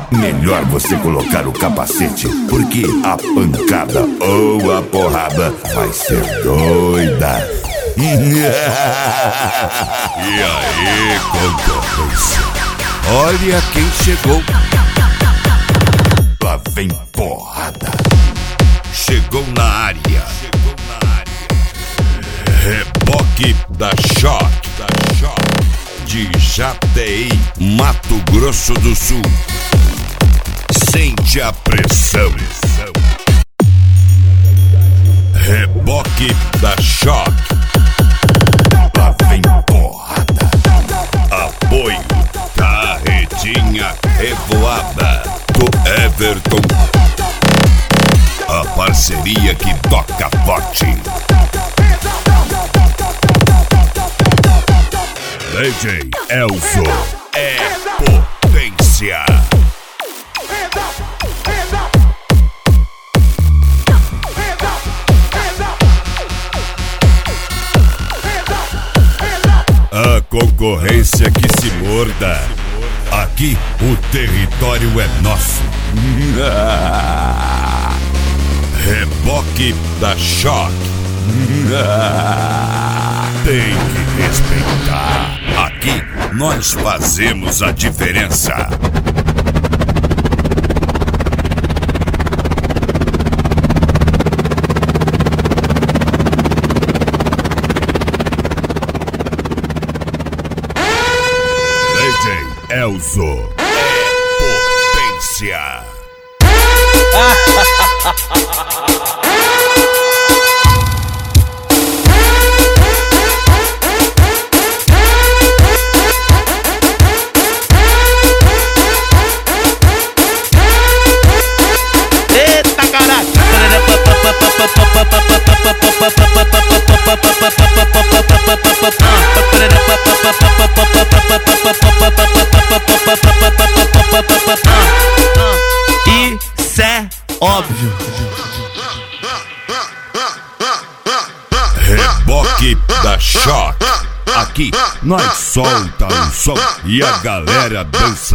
melhor você colocar o capacete, porque a pancada ou a porrada vai ser doida. E aí, concorrência? Olha quem chegou. Lá vem porrada. Chegou na área. Reboque da Choque. De Jateí, Mato Grosso do Sul. Sente a pressão. Reboque da Choque. Lá vem porrada. Apoio Carretinha Revoada do Everton. A parceria que toca forte. DJ Elzo é potência. A concorrência que se morda. Aqui o território é nosso. Reboque da Choque. Tem que respeitar. Aqui nós fazemos a diferença. DJ Elzo é potência. Isso é óbvio. Reboque da Choque. Aqui nós solta o som e a galera dança.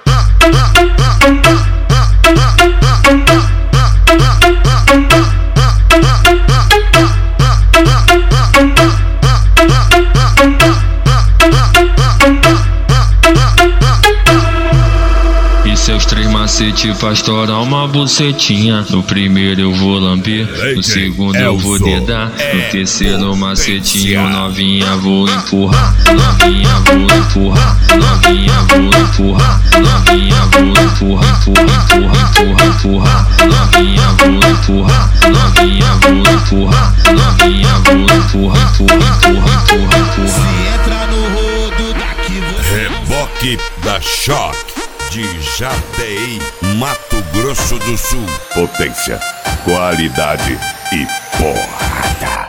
E seus três macetes faz estourar uma bucetinha. No primeiro eu vou lamber, no segundo eu vou dedar, no terceiro macetinho novinha vou empurrar. Novinha vou empurrar, novinha vou empurrar, novinha vou empurrar, empurrar. Novinha vou empurrar, novinha vou empurrar, novinha vou empurrar, empurrar. Se entra no rodo daqui você. Reboque da Choque. De Jateí, Mato Grosso do Sul. Potência, qualidade e porrada.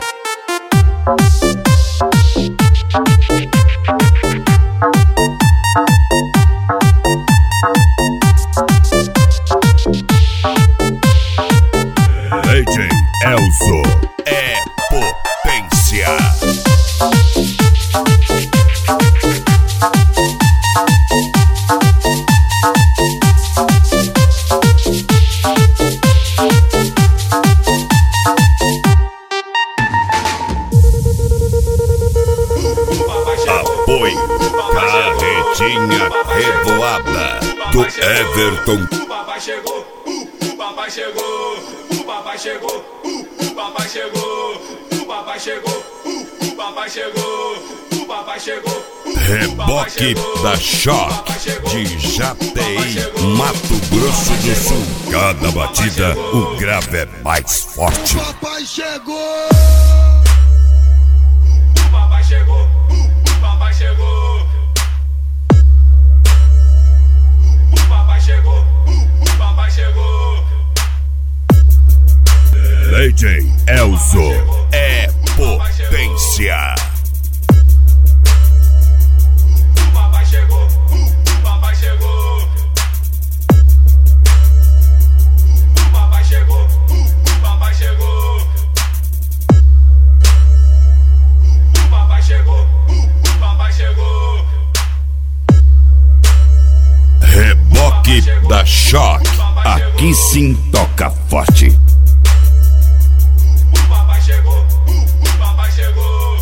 DJ Elzo é potência. Apoio Carretinha Revoada do Everton. O papai chegou, o papai chegou, o papai chegou, o papai chegou, o papai chegou, o papai chegou, o papai chegou. Reboque da Choque de Jateí, Mato Grosso do Sul. Cada batida o grave é mais forte. Papai chegou. O papai chegou, o papai chegou. O papai chegou, o papai chegou. DJ Elzo é potência. O papai chegou, o papai chegou. O papai chegou, o papai chegou. O papai chegou, o papai chegou. Reboque Equipe da Choque, aqui sim toca forte. O papai chegou, o papai chegou.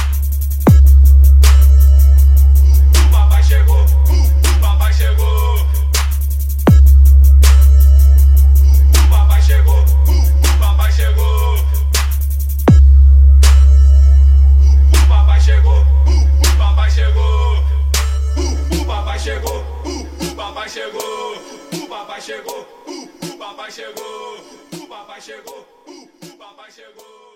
O papai chegou, o papai chegou. O papai chegou, o papai chegou. O papai chegou, o papai chegou. O papai chegou, o papai chegou. O papai chegou, o papai chegou. O papai chegou, o papai chegou.